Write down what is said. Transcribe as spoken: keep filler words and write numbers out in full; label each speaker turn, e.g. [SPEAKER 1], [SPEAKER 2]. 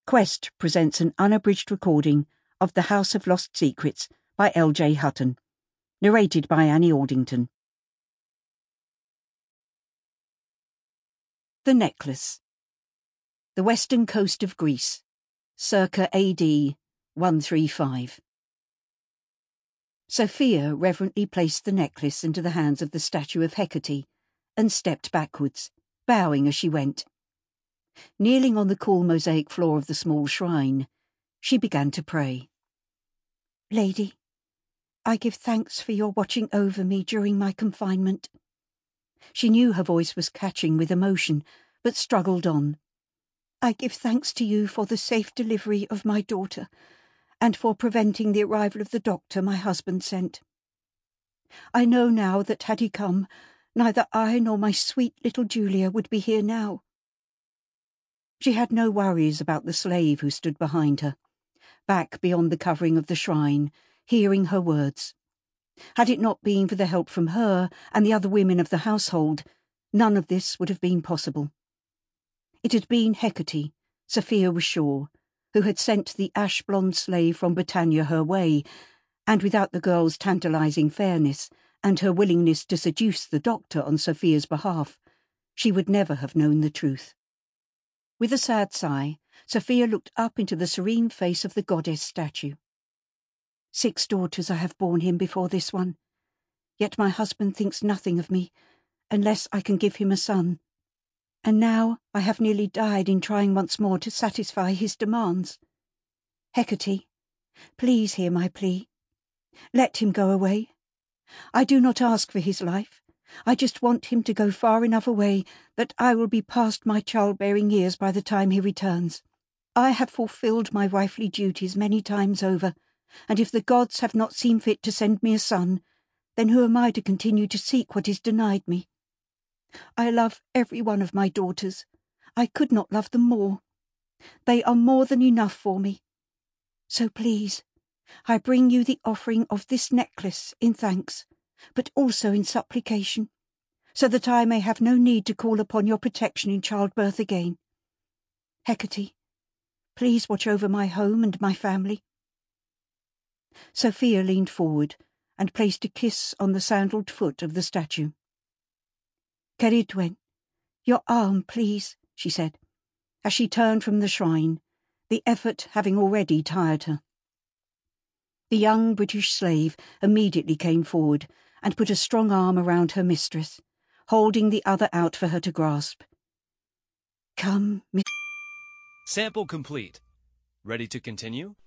[SPEAKER 1] Quest presents an unabridged recording of The House of Lost Secrets by L J Hutton, narrated by Annie Aldington. The Necklace. The western coast of Greece, circa A D one thirty-five. Sophia reverently placed the necklace into the hands of the statue of Hecate and stepped backwards, bowing as she went. Kneeling on the cool mosaic floor of the small shrine, she began to pray. Lady, I give thanks for your watching over me during my confinement. She knew her voice was catching with emotion, but struggled on. I give thanks to you for the safe delivery of my daughter, and for preventing the arrival of the doctor my husband sent. I know now that had he come, neither I nor my sweet little Julia would be here now. She had no worries about the slave who stood behind her, back beyond the covering of the shrine, hearing her words. Had it not been for the help from her and the other women of the household, none of this would have been possible. It had been Hecate, Sophia was sure, who had sent the ash-blonde slave from Britannia her way, and without the girl's tantalizing fairness and her willingness to seduce the doctor on Sophia's behalf, she would never have known the truth. With a sad sigh, Sophia looked up into the serene face of the goddess statue. Six daughters I have borne him before this one, yet my husband thinks nothing of me, unless I can give him a son. And now I have nearly died in trying once more to satisfy his demands. Hecate, please hear my plea. Let him go away. I do not ask for his life. I just want him to go far enough away that I will be past my childbearing years by the time he returns. I have fulfilled my wifely duties many times over, and if the gods have not seen fit to send me a son, then who am I to continue to seek what is denied me? I love every one of my daughters. I could not love them more. They are more than enough for me. So please, I bring you the offering of this necklace in thanks, but also in supplication, so that I may have no need to call upon your protection in childbirth again. Hecate, please watch over my home and my family. Sophia leaned forward and placed a kiss on the sandalled foot of the statue. Ceridwen, your arm, please, she said, as she turned from the shrine, the effort having already tired her. The young British slave immediately came forward and put a strong arm around her mistress, holding the other out for her to grasp. Come, Miss...
[SPEAKER 2] Sample complete. Ready to continue?